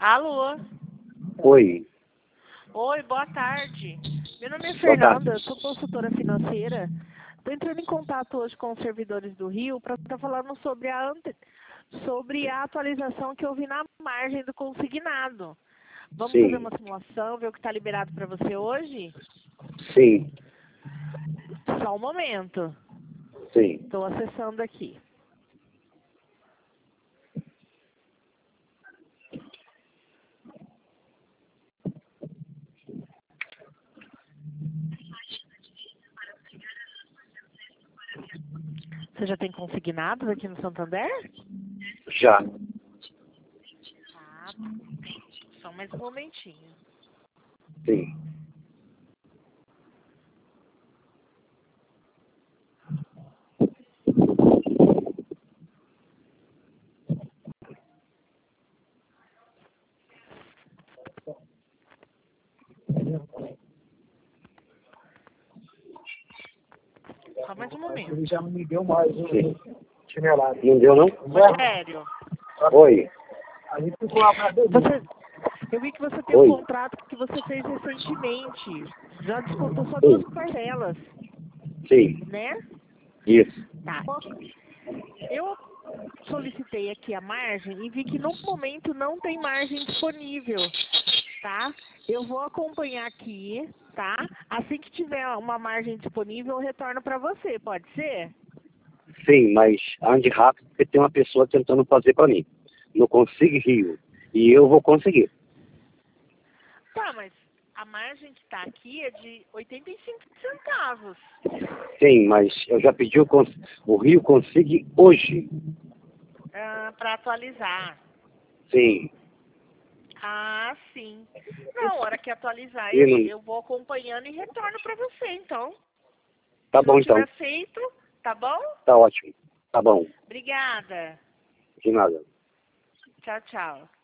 Alô? Oi. Oi, boa tarde. Meu nome é Boa tarde. Fernanda, sou consultora financeira. Estou entrando em contato hoje com os servidores do Rio para estar falando sobre a atualização que houve na margem do consignado. Vamos Sim. fazer uma simulação, ver o que está liberado para você hoje? Sim. Só um momento. Sim. Estou acessando aqui. Você já tem consignados aqui no Santander? Já. Ah, só mais um momentinho. Sim. Só mais um momento. Ele já me deu mais um Sim. chinelado. Não deu, não? Rogério, Oi. A gente ficou lá pra eu vi que você tem Oi. um contrato que você fez recentemente. Já descontou só Sim. 2 parcelas, Sim. né? Isso. Tá. Eu solicitei aqui a margem e vi que no momento não tem margem disponível, tá? Eu vou acompanhar aqui, tá? Assim que tiver uma margem disponível, eu retorno para você, pode ser? Sim, mas ande rápido porque tem uma pessoa tentando fazer para mim. Não consigo Rio. E eu vou conseguir. Tá, mas a margem que tá aqui é de 85 centavos. Sim, mas eu já pedi o Rio consigo hoje. Para atualizar. Sim. Ah, sim. Na hora que atualizar, E não... eu vou acompanhando e retorno para você, então. Tá Se não bom, então. tiver feito, tá bom? Tá ótimo. Tá bom. Obrigada. De nada. Tchau, tchau.